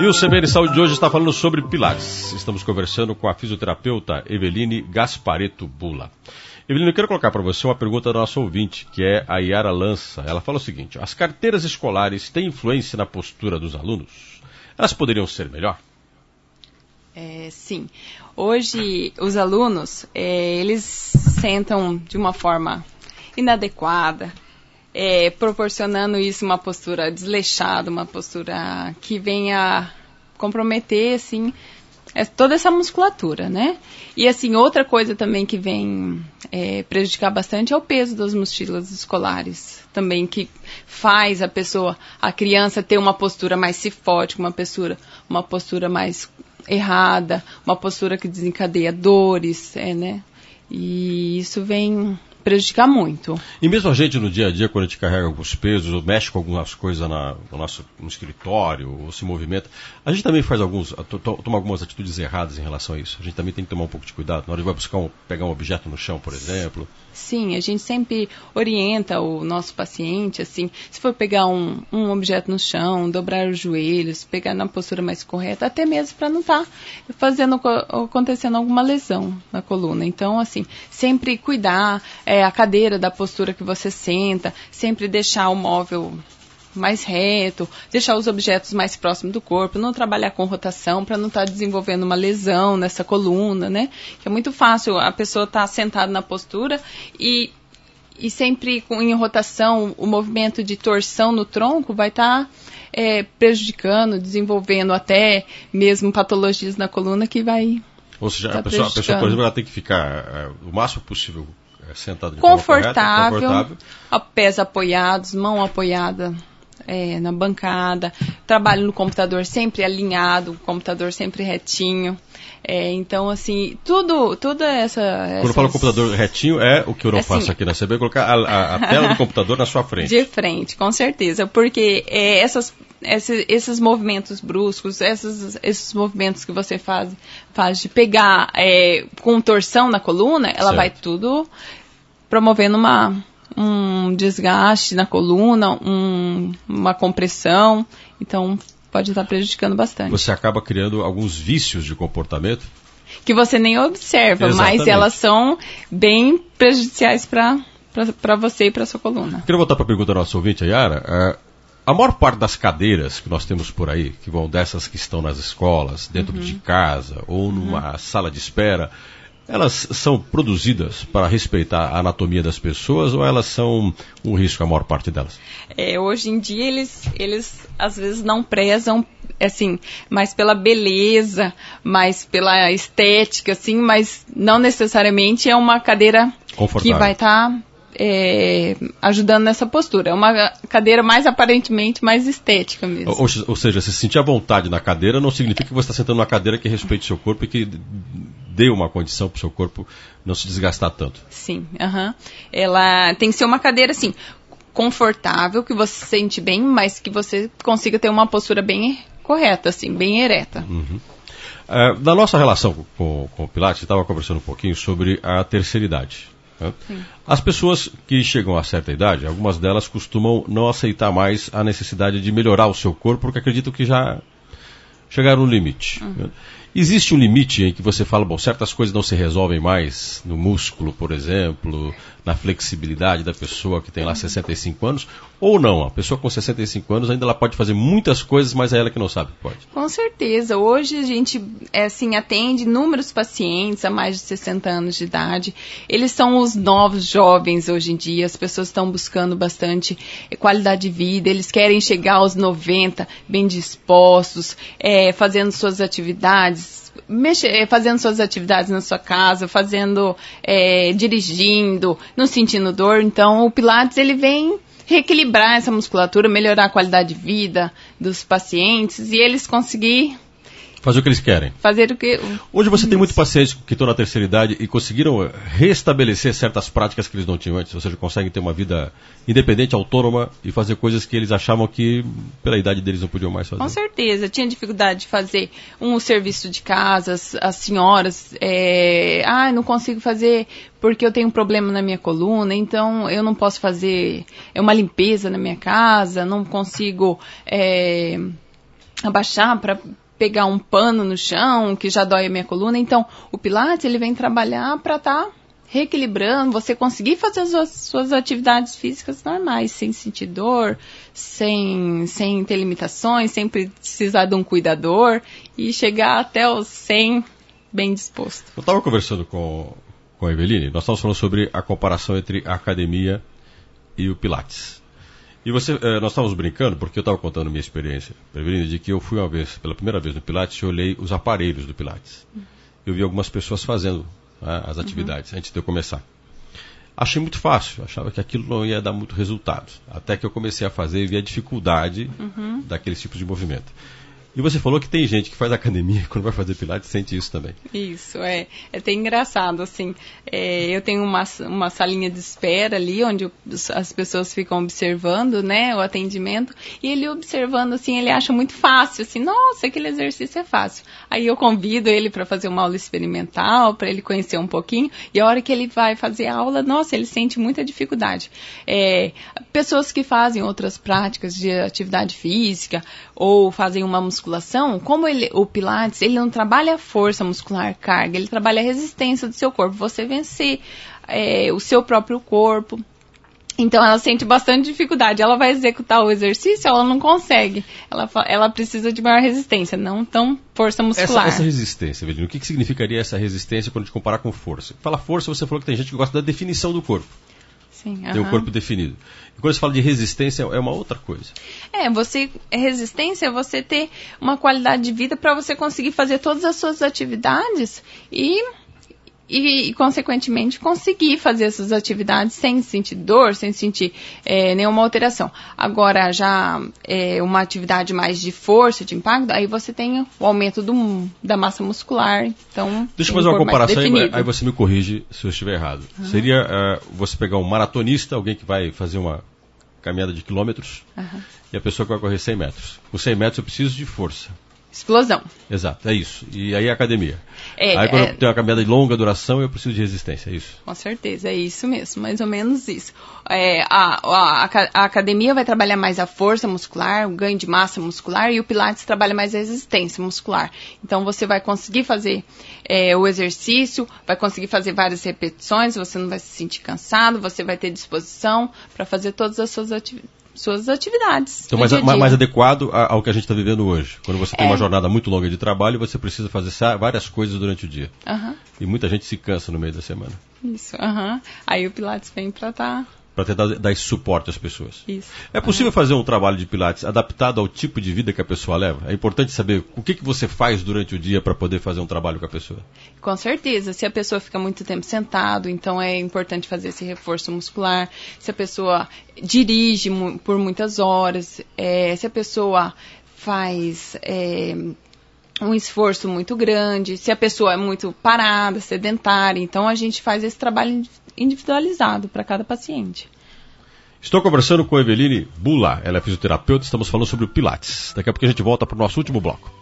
E o CBN Saúde de hoje está falando sobre Pilates. Estamos conversando com a fisioterapeuta Eveline Gasparetto Bula. Eveline, eu quero colocar para você uma pergunta da nossa ouvinte, que é a Yara Lança. Ela fala o seguinte: as carteiras escolares têm influência na postura dos alunos? Elas poderiam ser melhor? Sim. Hoje, os alunos, eles sentam de uma forma inadequada, proporcionando isso uma postura desleixada, uma postura que venha comprometer, assim, toda essa musculatura, né? E, assim, outra coisa também que vem prejudicar bastante é o peso das mochilas escolares. Também que faz a criança ter uma postura mais cifótica, uma postura mais errada, uma postura que desencadeia dores, né? E isso vem prejudicar muito. E mesmo a gente no dia a dia, quando a gente carrega alguns pesos, ou mexe com algumas coisas no escritório, ou se movimenta, a gente também toma algumas atitudes erradas em relação a isso. A gente também tem que tomar um pouco de cuidado na hora de vai pegar um objeto no chão, por exemplo. Sim, a gente sempre orienta o nosso paciente, assim, se for pegar um objeto no chão, dobrar os joelhos, pegar na postura mais correta, até mesmo para não estar acontecendo alguma lesão na coluna. Então, assim, sempre cuidar a cadeira da postura que você senta, sempre deixar o móvel mais reto, deixar os objetos mais próximos do corpo, não trabalhar com rotação para não estar desenvolvendo uma lesão nessa coluna, né? Que é muito fácil a pessoa estar sentada na postura e sempre em rotação, o movimento de torção no tronco vai estar prejudicando, desenvolvendo até mesmo patologias na coluna que vai. Ou seja, a pessoa, por exemplo, ela tem que ficar o máximo possível sentada de confortável, pés apoiados, mão apoiada na bancada, trabalho no computador sempre alinhado, o computador sempre retinho. Então, assim, tudo essa... Quando eu falo computador retinho, é o que eu não faço aqui na CB, colocar a tela do computador na sua frente. De frente, com certeza, porque esses movimentos bruscos, esses movimentos que você faz de pegar com torção na coluna, ela certo. Vai tudo promovendo um desgaste na coluna, uma compressão, então pode estar prejudicando bastante. Você acaba criando alguns vícios de comportamento? Que você nem observa, exatamente. Mas elas são bem prejudiciais para você e para a sua coluna. Queria voltar para a pergunta da nossa ouvinte, a Yara. A maior parte das cadeiras que nós temos por aí, que vão dessas que estão nas escolas, dentro de casa ou numa sala de espera, elas são produzidas para respeitar a anatomia das pessoas ou elas são um risco, a maior parte delas? Hoje em dia eles às vezes não prezam, assim, mais pela beleza, mais pela estética, assim, mas não necessariamente é uma cadeira que vai estar ajudando nessa postura. É uma cadeira mais aparentemente mais estética mesmo. Ou seja, se sentir à vontade na cadeira não significa que você está sentando numa cadeira que respeite o seu corpo e que dê uma condição para o seu corpo não se desgastar tanto. Sim, ela tem que ser uma cadeira assim, confortável, que você se sente bem, mas que você consiga ter uma postura bem correta, assim, bem ereta. Na nossa relação com o Pilates, estava conversando um pouquinho sobre a terceira idade. As pessoas que chegam a certa idade, algumas delas costumam não aceitar mais a necessidade de melhorar o seu corpo, porque acreditam que já chegaram no limite. Existe um limite em que você fala, bom, certas coisas não se resolvem mais no músculo, por exemplo, na flexibilidade da pessoa que tem lá 65 anos, ou não? A pessoa com 65 anos ainda ela pode fazer muitas coisas, mas é ela que não sabe que pode. Com certeza. Hoje a gente atende inúmeros pacientes a mais de 60 anos de idade. Eles são os novos jovens hoje em dia. As pessoas estão buscando bastante qualidade de vida. Eles querem chegar aos 90 bem dispostos, fazendo suas atividades, fazendo suas atividades na sua casa, dirigindo, não sentindo dor. Então, o Pilates, ele vem reequilibrar essa musculatura, melhorar a qualidade de vida dos pacientes e eles conseguir fazer o que eles querem. Hoje você tem muitos pacientes que estão na terceira idade e conseguiram restabelecer certas práticas que eles não tinham antes, ou seja, conseguem ter uma vida independente, autônoma e fazer coisas que eles achavam que pela idade deles não podiam mais fazer. Com certeza. Tinha dificuldade de fazer um serviço de casa, as senhoras, não consigo fazer porque eu tenho um problema na minha coluna, então eu não posso fazer uma limpeza na minha casa, não consigo abaixar, para pegar um pano no chão, que já dói a minha coluna. Então, o Pilates, ele vem trabalhar para estar reequilibrando, você conseguir fazer as suas atividades físicas normais, sem sentir dor, sem ter limitações, sem precisar de um cuidador e chegar até os 100 bem disposto. Eu estava conversando com a Eveline, nós estávamos falando sobre a comparação entre a academia e o Pilates. E nós estávamos brincando, porque eu estava contando minha experiência, Eveline, de que eu fui pela primeira vez no Pilates, e olhei os aparelhos do Pilates. Eu vi algumas pessoas fazendo as atividades, antes de eu começar. Achei muito fácil, achava que aquilo não ia dar muito resultado. Até que eu comecei a fazer e vi a dificuldade daqueles tipos de movimento. E você falou que tem gente que faz academia e quando vai fazer Pilates sente isso também. Isso, é até engraçado, assim. Eu tenho uma salinha de espera ali, onde as pessoas ficam observando, né, o atendimento. E ele observando, assim, ele acha muito fácil, assim, nossa, aquele exercício é fácil. Aí eu convido ele para fazer uma aula experimental, para ele conhecer um pouquinho. E a hora que ele vai fazer a aula, nossa, ele sente muita dificuldade. Pessoas que fazem outras práticas de atividade física ou fazem uma musculação, como o Pilates, ele não trabalha a força muscular, carga, ele trabalha a resistência do seu corpo, você vencer o seu próprio corpo. Então ela sente bastante dificuldade, ela vai executar o exercício, ela não consegue, ela precisa de maior resistência, não tão força muscular. Essa resistência, Eveline, o que significaria essa resistência quando a gente comparar com força? Fala força, você falou que tem gente que gosta da definição do corpo. Sim, tem o corpo definido. E quando você fala de resistência, é uma outra coisa. Resistência é você ter uma qualidade de vida para você conseguir fazer todas as suas atividades e, consequentemente, conseguir fazer essas atividades sem sentir dor, sem sentir nenhuma alteração. Agora, já uma atividade mais de força, de impacto, aí você tem o aumento da massa muscular. Então, deixa eu fazer uma comparação aí você me corrige se eu estiver errado. Seria você pegar um maratonista, alguém que vai fazer uma caminhada de quilômetros, e a pessoa que vai correr 100 metros. Com 100 metros eu preciso de força. Explosão. Exato, é isso. E aí a academia. Aí quando eu tenho uma caminhada de longa duração, eu preciso de resistência, é isso? Com certeza, é isso mesmo, mais ou menos isso. A academia vai trabalhar mais a força muscular, o ganho de massa muscular, e o Pilates trabalha mais a resistência muscular. Então você vai conseguir fazer o exercício, vai conseguir fazer várias repetições, você não vai se sentir cansado, você vai ter disposição para fazer todas as suas atividades. Então, mais adequado ao que a gente está vivendo hoje. Quando você tem uma jornada muito longa de trabalho, você precisa fazer várias coisas durante o dia. E muita gente se cansa no meio da semana. Isso, Aí o Pilates vem para tentar dar esse suporte às pessoas. Isso. É possível fazer um trabalho de Pilates adaptado ao tipo de vida que a pessoa leva? É importante saber o que você faz durante o dia para poder fazer um trabalho com a pessoa? Com certeza. Se a pessoa fica muito tempo sentado, então é importante fazer esse reforço muscular. Se a pessoa dirige por muitas horas, se a pessoa faz um esforço muito grande, se a pessoa é muito parada, sedentária, então a gente faz esse trabalho individualizado para cada paciente. Estou conversando com a Eveline Bula, ela é fisioterapeuta, estamos falando sobre o Pilates. Daqui a pouco a gente volta para o nosso último bloco.